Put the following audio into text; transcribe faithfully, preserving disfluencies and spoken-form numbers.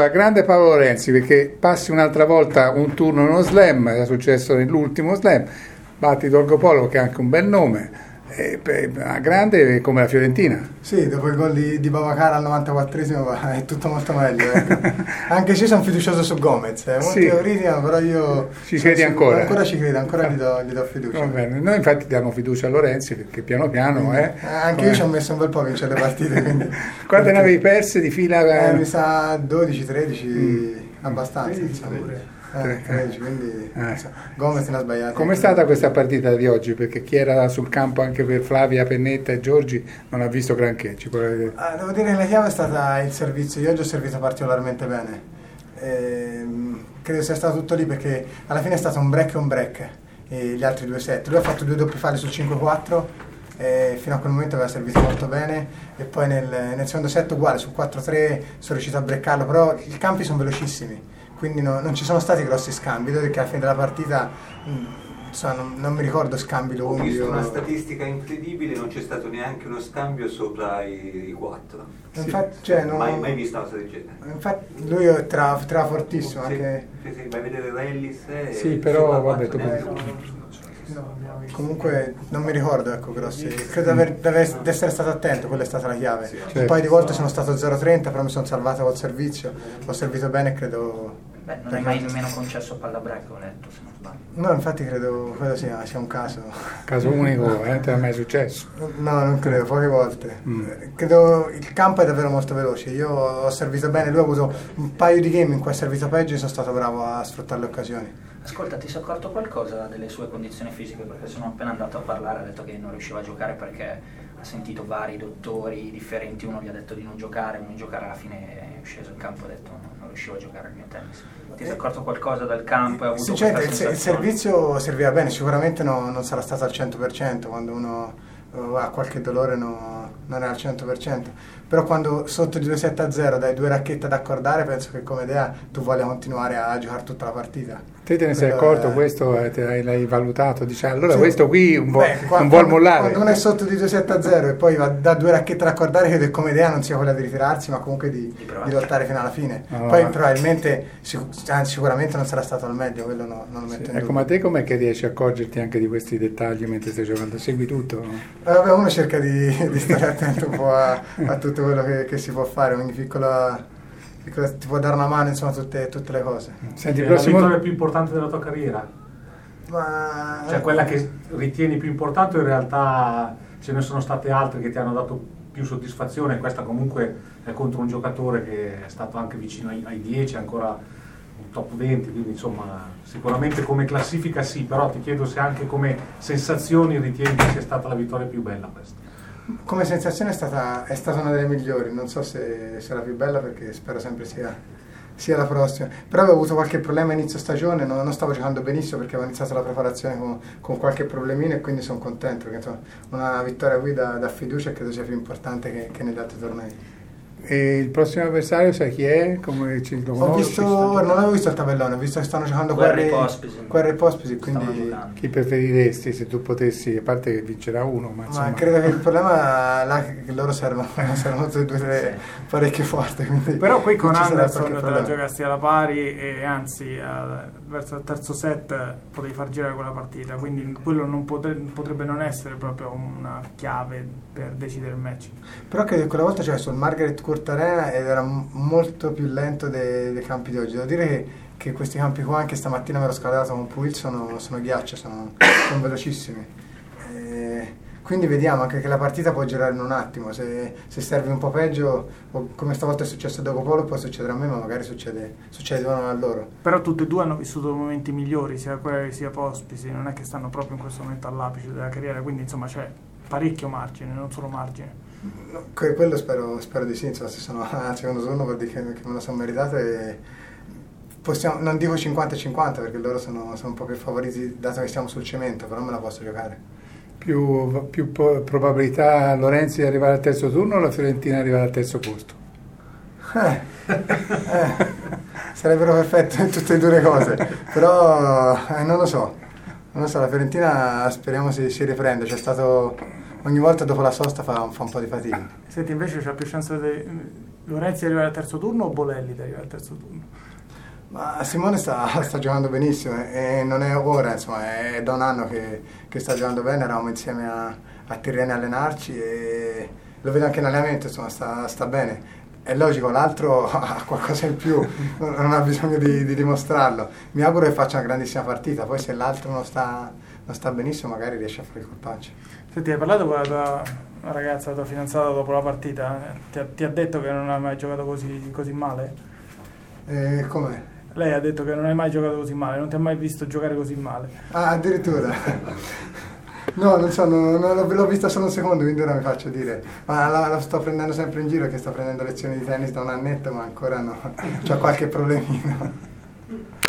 Allora, grande Paolo Lorenzi, perché passi un'altra volta un turno in uno slam, era successo nell'ultimo slam, batti Dolgopolo che ha anche un bel nome, e, e, grande come la Fiorentina. Sì, dopo il gol di, di Babacar al novantaquattresimo è tutto molto meglio. Ecco. Anche se io sono fiducioso su Gomez, eh. molti Sì. lo criticano, però io ci credi ancora? Ancora ci credo, ancora gli do, gli do fiducia. Va bene. Noi infatti diamo fiducia a Lorenzi perché piano piano eh, eh, anche come... io ci ho messo un bel po' a vincere le partite. Quindi... Quante ne avevi perse di fila? Eh, mi sa dodici tredici, mm. abbastanza. tredici, diciamo. Eh, tredici, quindi eh. Gomez ne ha sbagliato. Com'è stata questa partita di oggi? Perché chi era sul campo anche per Flavia, Pennetta e Giorgi non ha visto granché. Ci può vedere? Ah, devo dire che la chiave è stata il servizio. Io oggi ho servito particolarmente bene. Ehm, credo sia stato tutto lì perché alla fine è stato un break e un break e gli altri due set. Lui ha fatto due doppi falli sul cinque quattro e fino a quel momento aveva servito molto bene e poi nel, nel secondo set uguale sul quattro tre sono riuscito a breccarlo, però i campi sono velocissimi. Quindi no, non ci sono stati grossi scambi, perché alla fine della partita mh, insomma, non, non mi ricordo scambi lunghi. Ho visto o... una statistica incredibile, non c'è stato neanche uno scambio sopra i, i quattro. Infatti, cioè, no, mai, mai visto una cosa del genere. Infatti lui è tra, tra fortissimo. Sì, anche... sì, sì, vai a vedere Rellis e sì, però vabbè, tu comunque non mi ricordo, ecco, grossi. Credo di essere stato attento, quella è stata la chiave. Sì, un certo. paio di volte sono stato zero trenta, però mi sono salvato col servizio, ho servito bene e credo... Beh, non hai mai nemmeno concesso palla break, ho letto, se non sbaglio. No, infatti credo quello sia, sia un caso. Caso unico, eh, non è mai successo? No, non credo, poche volte. Mm. Credo il campo è davvero molto veloce. Io ho servito bene, lui ha avuto un paio di game in cui ha servito peggio e sono stato bravo a sfruttare le occasioni. Ascolta, ti sei accorto qualcosa delle sue condizioni fisiche? Perché sono appena andato a parlare, ha detto che non riusciva a giocare perché ha sentito vari dottori differenti, uno gli ha detto di non giocare, non giocare, alla fine è sceso in campo e ha detto no, non riuscivo a giocare al mio tennis. Ti sei accorto qualcosa dal campo? E ha avuto Sinceramente questa il, il sensazione? servizio serviva bene, sicuramente no, non sarà stato al cento per cento, quando uno uh, ha qualche dolore no, non è al cento per cento, però quando sotto di due sette a zero dai due racchette ad accordare, penso che come idea tu voglia continuare a giocare tutta la partita. Te te ne sei Quello accorto, è... questo eh, te l'hai, l'hai valutato, dici allora sì. questo qui un po', Beh, quando, non vuol mollare. Quando uno è sotto di due sette a zero e poi va da due racchette ad accordare, credo che come idea non sia quella di ritirarsi, ma comunque di, di, di lottare fino alla fine. No, poi no. probabilmente, sic- anzi, sicuramente non sarà stato al meglio, quello no, non lo metto Sì, in ecco, dubbio. ma te com'è che riesci a accorgerti anche di questi dettagli mentre stai giocando? Segui tutto? No? Eh, vabbè, uno cerca di, di stare attento un po' a, a tutto quello che, che si può fare, ogni piccola, piccola ti può dare una mano, insomma, tutte, tutte le cose. Senti, il è prossimo... la vittoria più importante della tua carriera? Ma... Cioè quella che ritieni più importante, o in realtà ce ne sono state altre che ti hanno dato più soddisfazione? Questa comunque è contro un giocatore che è stato anche vicino ai, ai dieci, ancora un top venti, quindi insomma sicuramente come classifica sì, però ti chiedo se anche come sensazioni ritieni che sia stata la vittoria più bella questa. Come sensazione è stata, è stata una delle migliori, non so se sia la più bella perché spero sempre sia, sia la prossima, però avevo avuto qualche problema inizio stagione, non, non stavo giocando benissimo perché avevo iniziato la preparazione con, con qualche problemino e quindi sono contento perché insomma, una vittoria qui da, da fiducia credo sia più importante che, che negli altri tornei. E il prossimo avversario sai chi è? Come ci lo Ho visto, non avevo visto il tabellone, ho visto che stanno giocando Guerra e Guerra Pospisil. Guerra e Pospisil, Stanno quindi... giocando. Chi preferiresti se tu potessi, a parte che vincerà uno, ma insomma... Ma credo che il problema là che loro servono, servono tutte e due tre parecchio forti. Quindi Però qui con non ci sarà Anderson qualche te la problema. giocasti alla pari e anzi a- verso il terzo set potevi far girare quella partita, quindi quello non potre- potrebbe non essere proprio una chiave per decidere il match. Però credo che quella volta c'era sul Margaret Court Arena ed era m- molto più lento dei, dei campi di oggi. Devo dire che, che questi campi qua, anche stamattina me l'ho scaldato con Puil, sono, sono ghiaccio, sono, sono velocissimi. E quindi vediamo anche che la partita può girare in un attimo. Se, se serve un po' peggio, o come stavolta è successo a Docopolo, può succedere a me, ma magari succede, succede di uno a loro. Però tutte e due hanno vissuto momenti migliori, sia Querrey sia Pospisil, non è che stanno proprio in questo momento all'apice della carriera, quindi insomma c'è parecchio margine, non solo margine. No, que- quello spero, spero di sì, insomma, se sono al secondo turno vuol dire che, che me lo sono meritato e possiamo, non dico cinquanta cinquanta perché loro sono, sono un po' più favoriti dato che stiamo sul cemento, però me la posso giocare. Più, più po- probabilità Lorenzi di arrivare al terzo turno o la Fiorentina di arrivare al terzo posto? Eh, eh, sarebbero perfette tutte e due le cose, però eh, non lo so, non lo so, la Fiorentina speriamo si, si riprende, c'è stato ogni volta dopo la sosta fa, fa un po' di fatica. Senti, invece c'ha più chance de- Lorenzi arriva al terzo turno o Bolelli arriva al terzo turno? Ma Simone sta, sta giocando benissimo e non è ora, insomma, è da un anno che, che sta giocando bene, eravamo insieme a, a Tirrene a allenarci e lo vedo anche in allenamento, insomma, sta, sta bene. È logico, l'altro ha qualcosa in più, non ha bisogno di, di dimostrarlo. Mi auguro che faccia una grandissima partita, poi se l'altro non sta, non sta benissimo magari riesce a fare il colpaccio. Senti, hai parlato con la tua ragazza, la tua fidanzata dopo la partita? Ti ha, ti ha detto che non hai mai giocato così, così male? Eh, com'è? Lei ha detto che non hai mai giocato così male, non ti ha mai visto giocare così male. Ah, addirittura? No, non so, non, non l'ho, l'ho vista solo un secondo, quindi ora mi faccio dire. Ma la, la sto prendendo sempre in giro, che sto prendendo lezioni di tennis da un annetto, ma ancora no. C'ho qualche problemino.